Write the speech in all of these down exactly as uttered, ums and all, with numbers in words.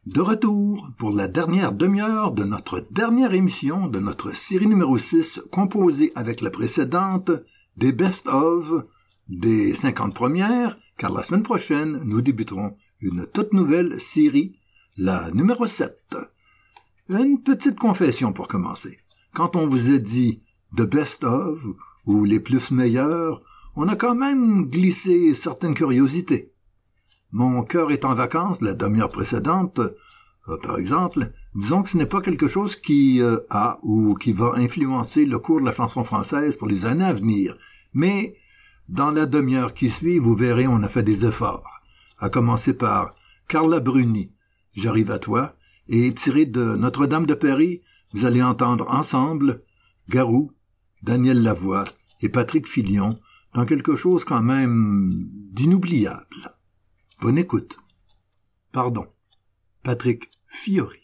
De retour pour la dernière demi-heure de notre dernière émission de notre série numéro six, composée avec la précédente des best-of des cinquante premières, car la semaine prochaine, nous débuterons une toute nouvelle série, la numéro sept. Une petite confession pour commencer. Quand on vous a dit « the best-of » ou « les plus meilleurs », on a quand même glissé certaines curiosités. Mon cœur est en vacances, la demi-heure précédente, euh, par exemple, disons que ce n'est pas quelque chose qui euh, a ou qui va influencer le cours de la chanson française pour les années à venir. Mais dans la demi-heure qui suit, vous verrez, on a fait des efforts. À commencer par Carla Bruni, « J'arrive à toi », et tiré de Notre-Dame de Paris, vous allez entendre ensemble Garou, Daniel Lavoie et Patrick Filion dans quelque chose quand même d'inoubliable. Bonne écoute. Pardon, Patrick Fiori.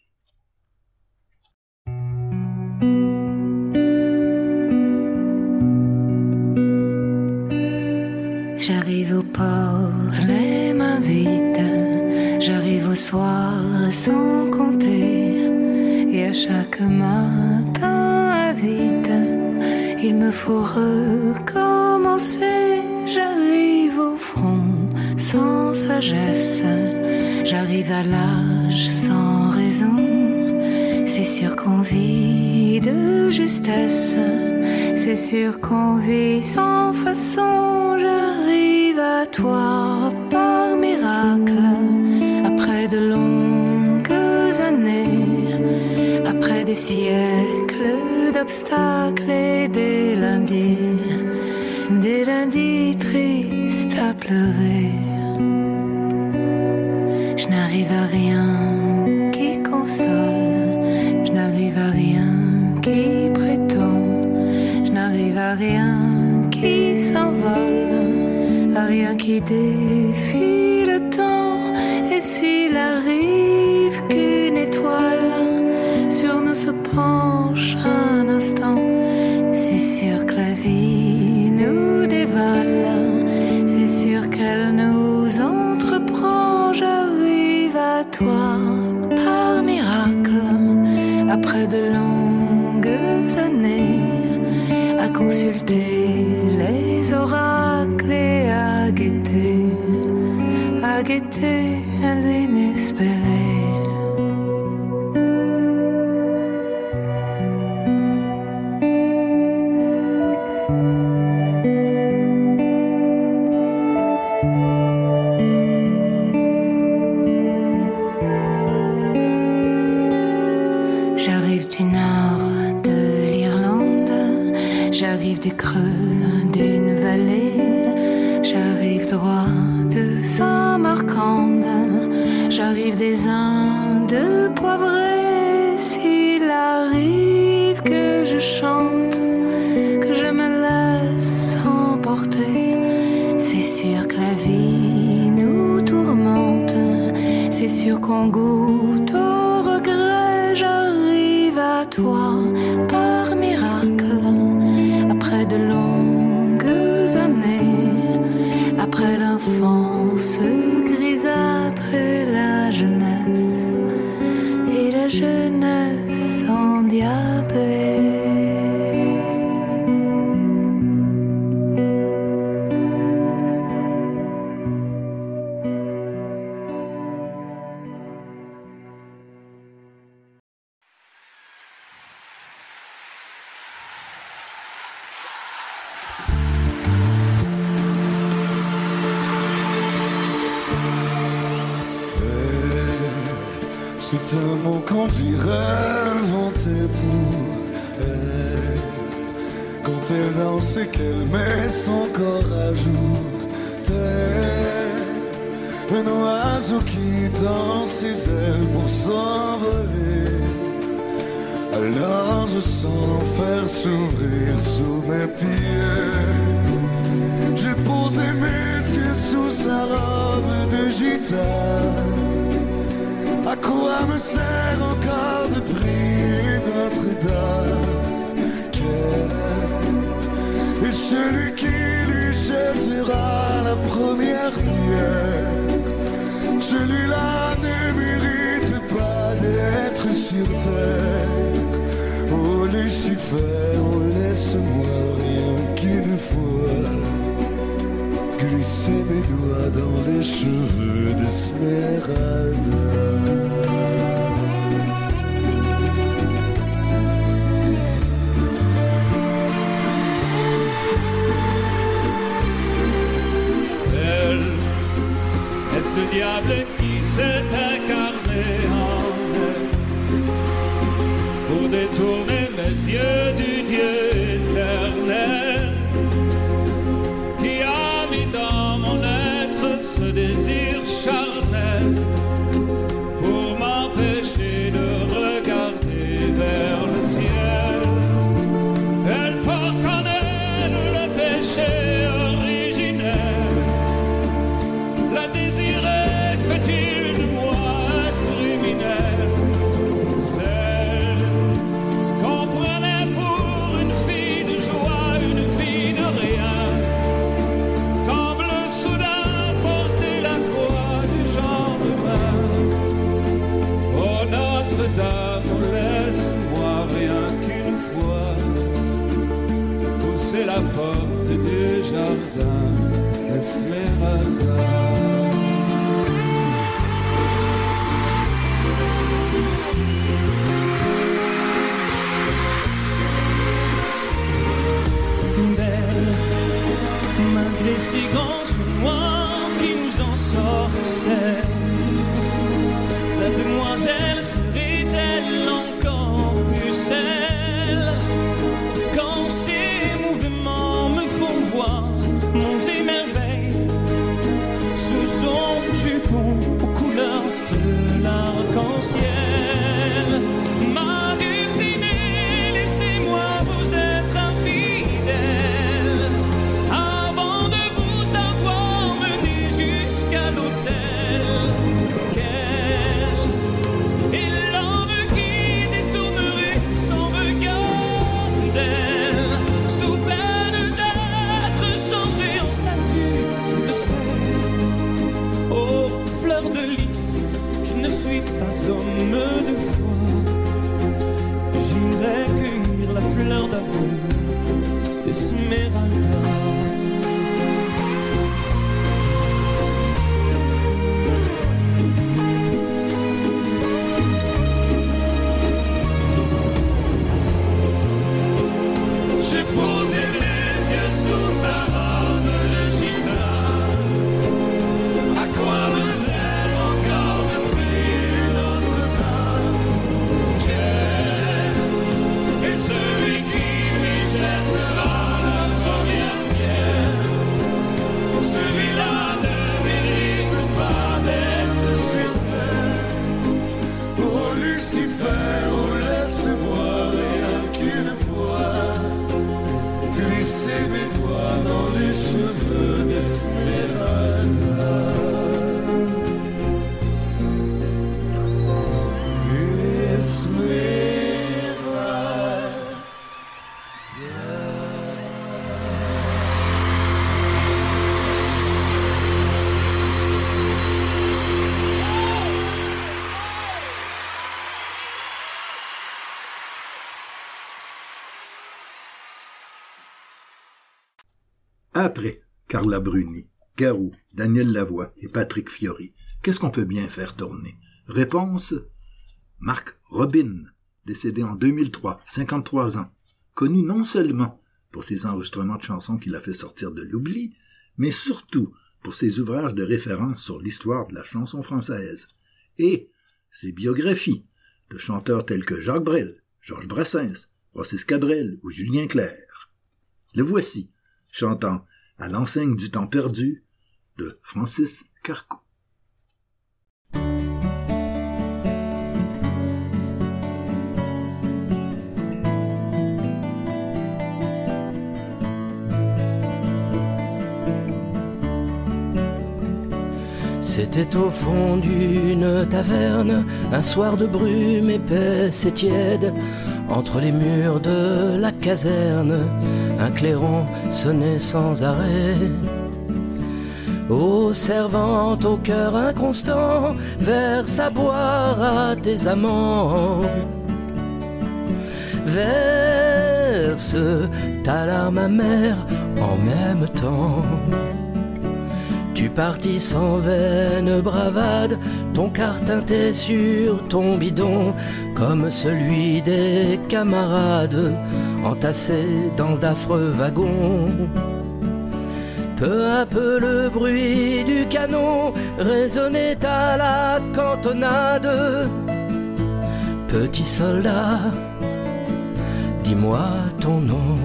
J'arrive au port, les mains vides. J'arrive au soir sans compter. Et à chaque matin à vide, il me faut recommencer. J'arrive au front sans sagesse. J'arrive à l'âge sans raison. C'est sûr qu'on vit de justesse. C'est sûr qu'on vit sans façon. J'arrive à toi par miracle. Après de longues années, après des siècles d'obstacles et des lundis, des lundis tristes à pleurer. Je n'arrive à rien qui console, je n'arrive à rien qui prétend, je n'arrive à rien qui s'envole, à rien qui défie le temps. Et s'il arrive qu'une étoile sur nous se penche un instant, c'est sûr que la vie nous dévale, c'est sûr qu'elle nous entreprend. J'arrive à toi par miracle, après de longues années, à consulter les oracles et à guetter, à guetter l'inespéré. J'arrive du nord de l'Irlande, j'arrive du creux d'une vallée, j'arrive droit de Samarcande, j'arrive des Indes poivrées. S'il arrive que je chante, que je me laisse emporter, c'est sûr que la vie nous tourmente, c'est sûr qu'on goûte au regret. J'arrive à toi par miracle, après de longues années, après l'enfance grisâtre et la jeunesse, et la jeunesse endiablée. C'est un mot qu'on dirait inventé pour elle, quand elle danse et qu'elle met son corps à jour. Tel un oiseau qui tend ses ailes pour s'envoler, alors je sens l'enfer s'ouvrir sous mes pieds. J'ai posé mes yeux sous sa robe de gitane. À quoi me sert encore de prier Notre-Dame? Quel est celui qui lui jettera la première pierre? Celui-là ne mérite pas sur terre. Oh Lucifer, oh laisse-moi rien qu'une fois glisser mes doigts dans les cheveux d'Esmeralda. Est-ce le diable qui s'est incarné en elle pour détourner mes yeux du Dieu éternel qui a mis dans mon être ce désir charnel pour m'empêcher de regarder vers le ciel? Elle porte en elle le péché originel. La désirer fait-il de moi un criminel? Celle qu'on prenait pour une fille de joie, une fille de rien, semble soudain porter la croix du genre humain. Oh Notre-Dame, laisse-moi rien qu'une fois pousser la porte du jardin Esmeralda. Malgré ces grands yeux noirs qui nous ensorcellent, la demoiselle serait-elle encore pucelle? Quand ses mouvements me font voir monts et merveilles sous son jupon aux couleurs de l'arc-en-ciel. Ma dulcinée, laissez-moi vous être infidèle avant de vous avoir mené jusqu'à l'autel. Quelle est l'âme qui détournerait son regard d'elle, sous peine d'être changée en statue de sel? Oh, fleur de lys, je ne suis pas homme de foi. J'irai cueillir la fleur d'amour d'Esmeralda. J'ai posé mes yeux sous sa robe de gitane. À quoi me sert encore de prier Notre-Dame? Quel est celui qui lui jettera la première pierre? Celui-là ne mérite pas d'être sur terre. Oh Lucifer, oh laisse-moi rien qu'une fois glisser mes doigts dans les cheveux d'Esmeralda. Esmeralda. Après Carla Bruni, Garou, Daniel Lavoie et Patrick Fiori, qu'est-ce qu'on peut bien faire tourner? Réponse: Marc Robin, décédé en deux mille trois, cinquante-trois ans, connu non seulement pour ses enregistrements de chansons qu'il a fait sortir de l'oubli, mais surtout pour ses ouvrages de référence sur l'histoire de la chanson française et ses biographies de chanteurs tels que Jacques Brel, Georges Brassens, Francis Cabrel ou Julien Clerc. Le voici, chantant À l'enseigne du temps perdu de Francis Carcou. C'était au fond d'une taverne, un soir de brume épaisse et tiède. Entre les murs de la caserne, un clairon sonnait sans arrêt. Ô servante au cœur inconstant, verse à boire à tes amants. Verse ta larme amère en même temps. Tu partis sans vaine bravade, ton quart teinté sur ton bidon, comme celui des camarades entassés dans d'affreux wagons. Peu à peu le bruit du canon résonnait à la cantonade. Petit soldat, dis-moi ton nom.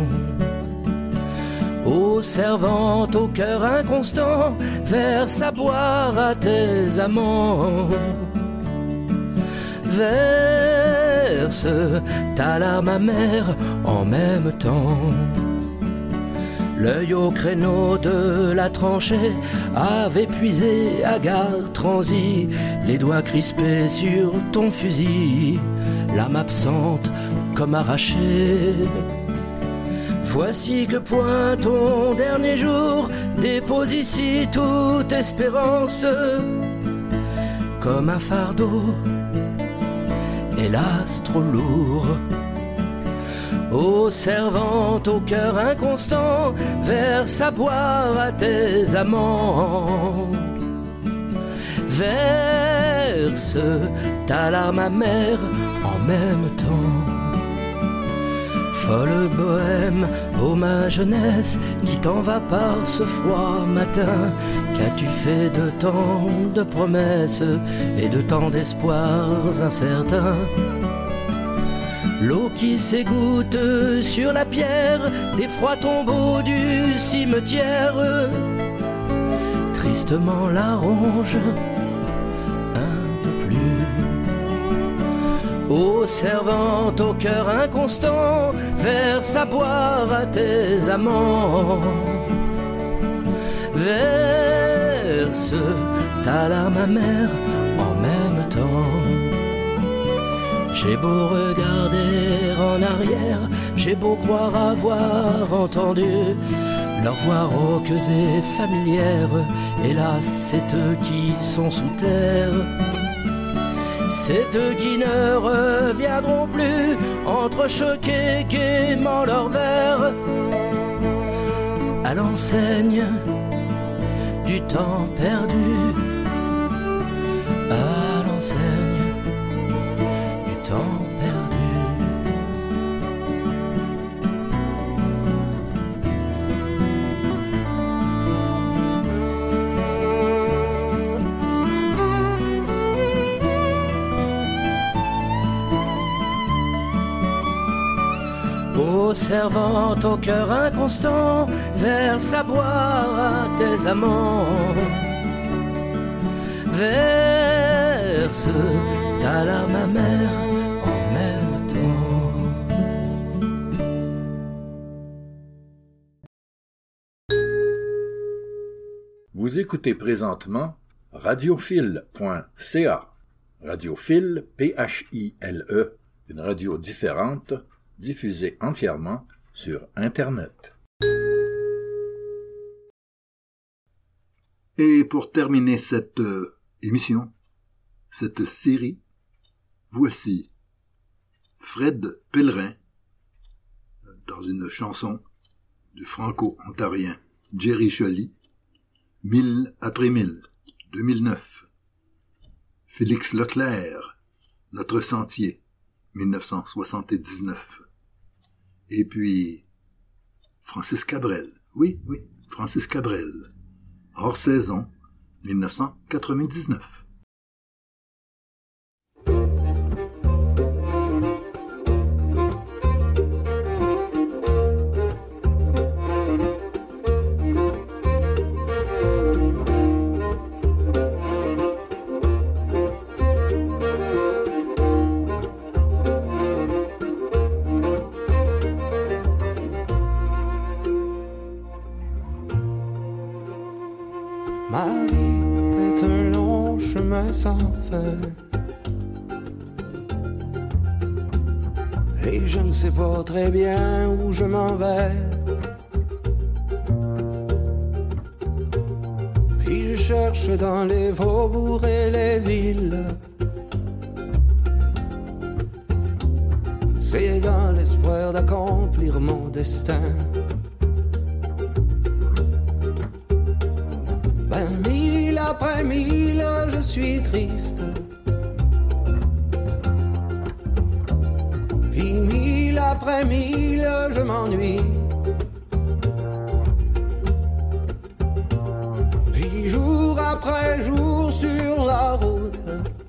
Ô servante au cœur inconstant, verse à boire à tes amants. Verse ta larme amère en même temps. L'œil au créneau de la tranchée avait puisé hagard transi, les doigts crispés sur ton fusil, l'âme absente comme arrachée. Voici que pointe ton dernier jour, dépose ici toute espérance, comme un fardeau, hélas trop lourd. Ô servante au cœur inconstant, verse à boire à tes amants. Verse ta larme amère en même temps. Folle bohème, ô ma jeunesse, qui t'en va par ce froid matin? Qu'as-tu fait de tant de promesses et de tant d'espoirs incertains? L'eau qui s'égoutte sur la pierre des froids tombeaux du cimetière, tristement la ronge un peu plus. Ô servante au cœur inconstant, verse à boire à tes amants. Verse ta larme amère en même temps. J'ai beau regarder en arrière, j'ai beau croire avoir entendu leurs voix rauques et familières, hélas c'est eux qui sont sous terre. C'est eux qui ne reviendront plus, entrechoqués quémant leur verre, à l'enseigne du temps perdu, à l'enseigne du temps perdu. Ô servante au cœur inconstant, verse à boire à tes amants. Verse ta larme amère en même temps. Vous écoutez présentement radiophile point c a. Radiophile, P H I L E, une radio différente, diffusée entièrement sur Internet. Et pour terminer cette euh, émission, cette série, voici Fred Pellerin dans une chanson du franco-ontarien Jerry Shelley, Mille après mille, deux mille neuf. Félix Leclerc, Notre sentier, dix-neuf cent soixante-dix-neuf. Et puis, Francis Cabrel, oui, oui, Francis Cabrel, Hors saison, dix-neuf cent quatre-vingt-dix-neuf. Ma vie est un long chemin sans fin, et je ne sais pas très bien où je m'en vais. Puis cherche dans les faubourgs et les villes. C'est dans l'espoir d'accomplir mon destin. Ben mille après mille, je suis triste. Puis mille après mille, je m'ennuie. Puis jour après jour sur la route,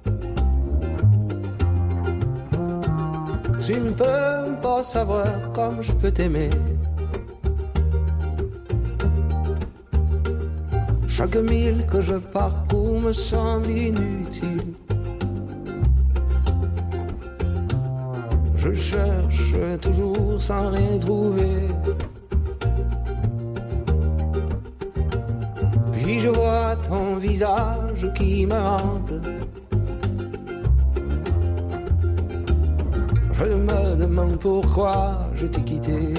tu ne peux pas savoir comme je peux t'aimer. Chaque mille que je parcours me semble inutile. Je cherche toujours sans rien trouver. Puis je vois ton visage qui me hante. Je me demande pourquoi je t'ai quitté.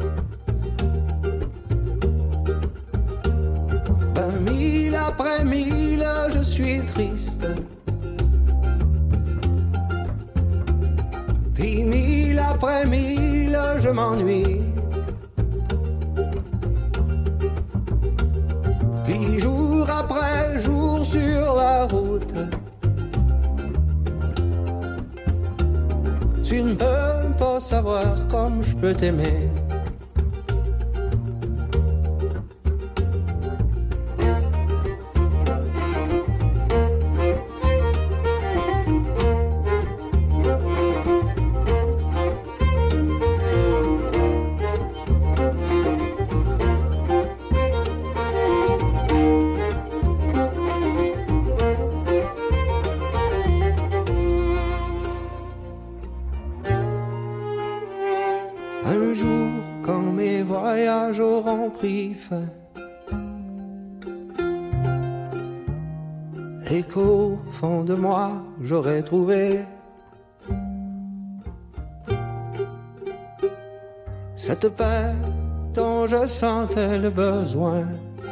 Ben mille après mille, je suis triste. Puis mille après mille, je m'ennuie. Puis jour après jour sur la route, tu ne peux pas savoir comme je peux t'aimer. Un jour, quand mes voyages auront pris fin, et qu'au fond de moi, j'aurai trouvé cette paix dont je sentais le besoin.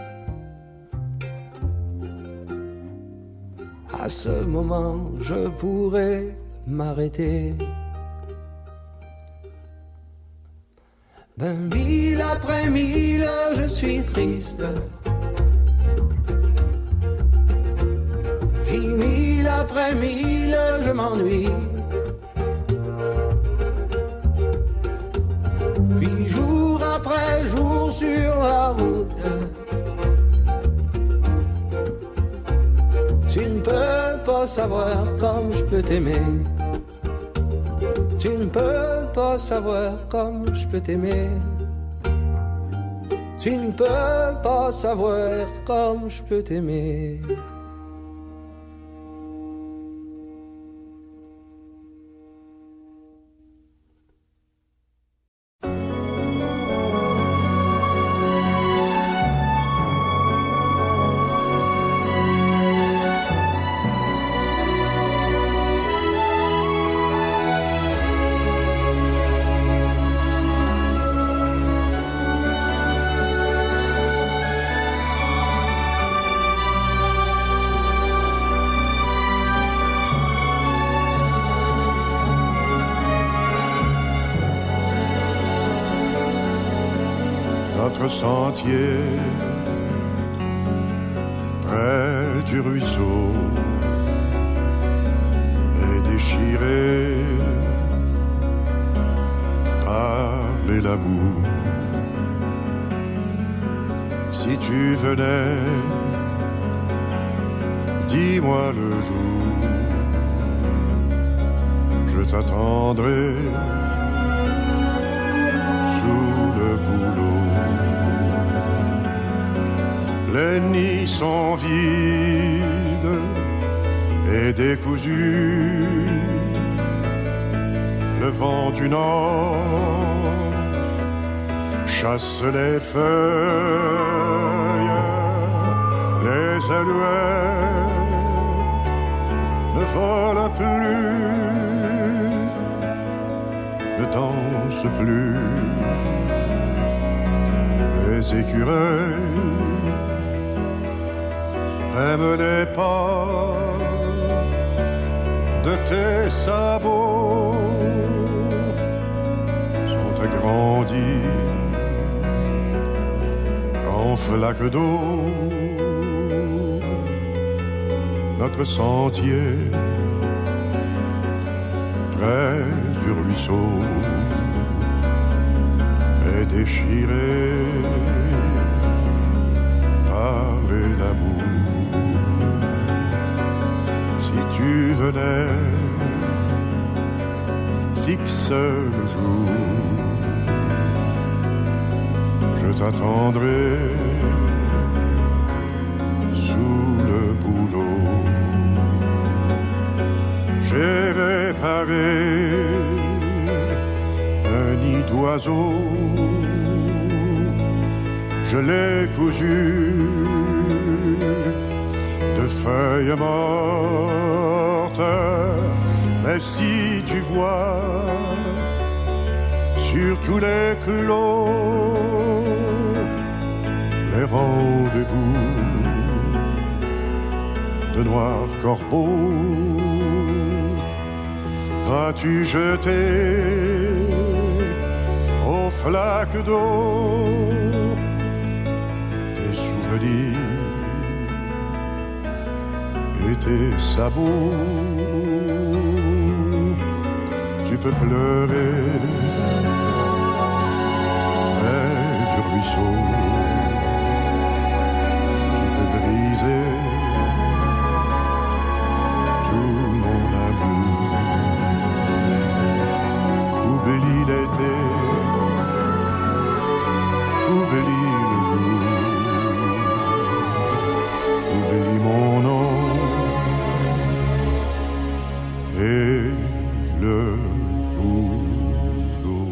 À ce moment, je pourrai m'arrêter. Ben mille après mille, je suis triste. Puis mille après mille, je m'ennuie. Puis jour après jour sur la route, tu ne peux pas savoir comme je peux t'aimer. Tu ne peux pas savoir comme je peux t'aimer. Tu ne peux pas savoir comme je peux t'aimer. Notre sentier près du ruisseau est déchiré par les labours. Si tu venais, dis-moi le jour, je t'attendrai sous le bouleau. Les nids sont vides et décousus. Le vent du nord chasse les feuilles. Les alouettes ne volent plus, ne dansent plus. Les écureuils même les pas de tes sabots sont agrandis en flaques d'eau. Notre sentier près du ruisseau est déchiré par la boue. Si tu venais, fixe le jour, je t'attendrai sous le bouleau. J'ai réparé un nid d'oiseau, je l'ai cousu de feuilles mortes. Mais si tu vois sur tous les clos les rendez-vous de noirs corbeaux, vas-tu jeter aux flaques d'eau tes souvenirs et tes sabots? Tu peux pleurer près du ruisseau, tu peux briser tout mon amour. Oublie l'été, oublie le jour, oublie mon nom et le boulot.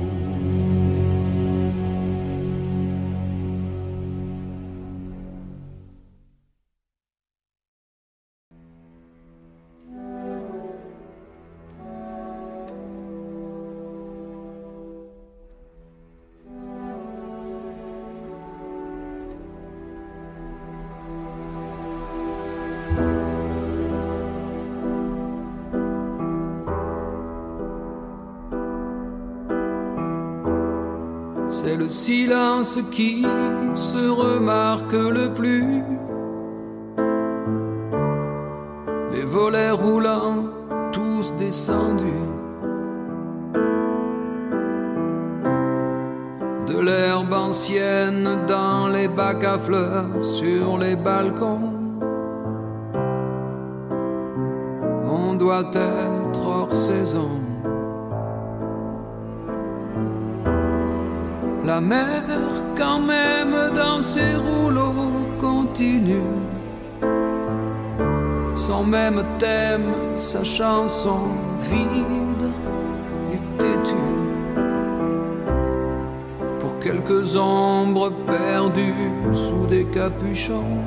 C'est le silence qui se remarque le plus. Les volets roulants, tous descendus. De l'herbe ancienne dans les bacs à fleurs, sur les balcons. On doit être hors saison. La mer, quand même, dans ses rouleaux, continue son même thème, sa chanson vide et têtue. Pour quelques ombres perdues sous des capuchons,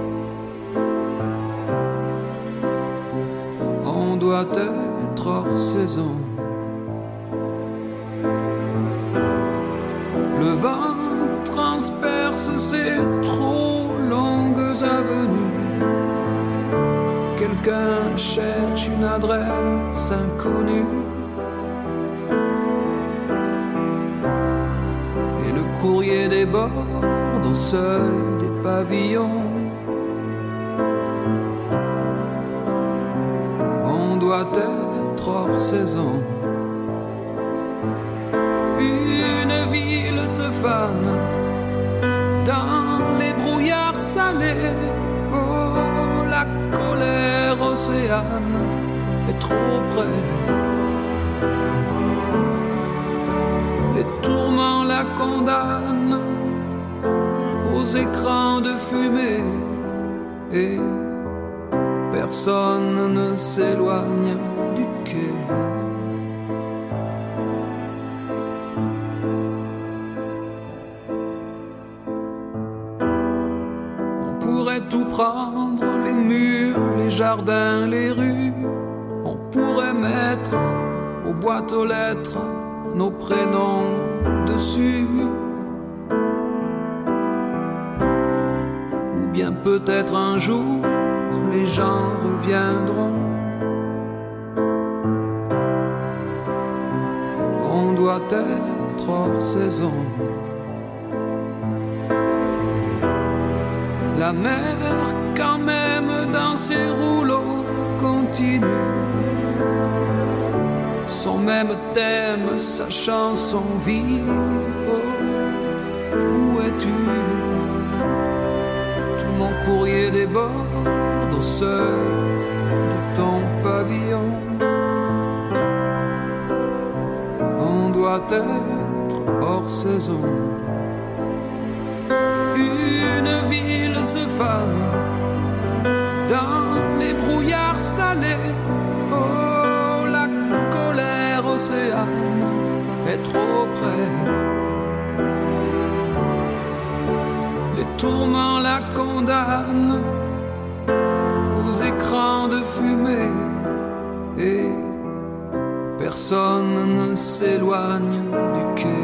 on doit être hors saison. Le vent transperce ces trop longues avenues. Quelqu'un cherche une adresse inconnue. Et le courrier déborde au seuil des pavillons. On doit être hors saison. Une ville se fane dans les brouillards salés. Oh, la colère océane est trop près. Les tourments la condamnent aux écrans de fumée. Et personne ne s'éloigne du quai. Tout prendre, les murs, les jardins, les rues. On pourrait mettre aux boîtes aux lettres nos prénoms dessus. Ou bien peut-être un jour les gens reviendront. On doit être hors saison. La mer, quand même, dans ses rouleaux, continue son même thème, sa chanson vit. Oh, où es-tu? Tout mon courrier déborde au seuil de ton pavillon. On doit être hors saison. Une ville se fane dans les brouillards salés. Oh, la colère océane est trop près. Les tourments la condamnent aux écrans de fumée et personne ne s'éloigne du quai.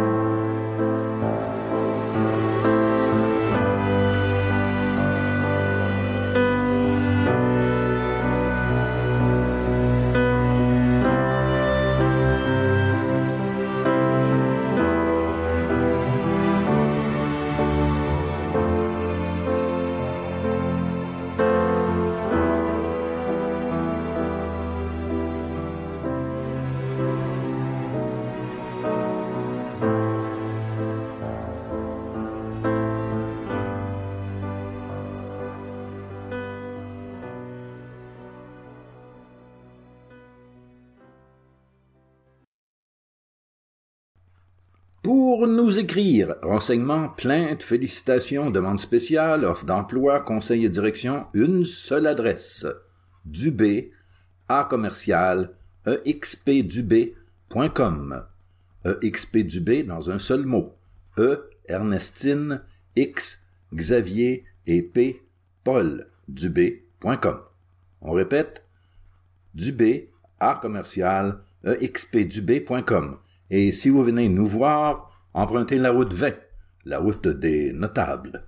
Pour nous écrire, renseignements, plaintes, félicitations, demandes spéciales, offres d'emploi, conseils et direction, une seule adresse. Dubé, A commercial, E X P Dubé point com. E X P Dubé dans un seul mot. E, Ernestine, X, Xavier et P, Paul, Dubé point com. On répète, Dubé, A commercial, E X P Dubé point com. Et si vous venez nous voir, empruntez la route vingt, la route des notables.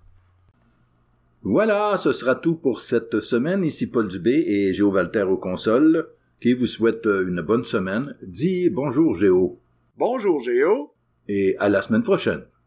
Voilà, ce sera tout pour cette semaine. Ici Paul Dubé et Géo Walter aux consoles, qui vous souhaite une bonne semaine. Dis bonjour Géo. Bonjour Géo. Et à la semaine prochaine.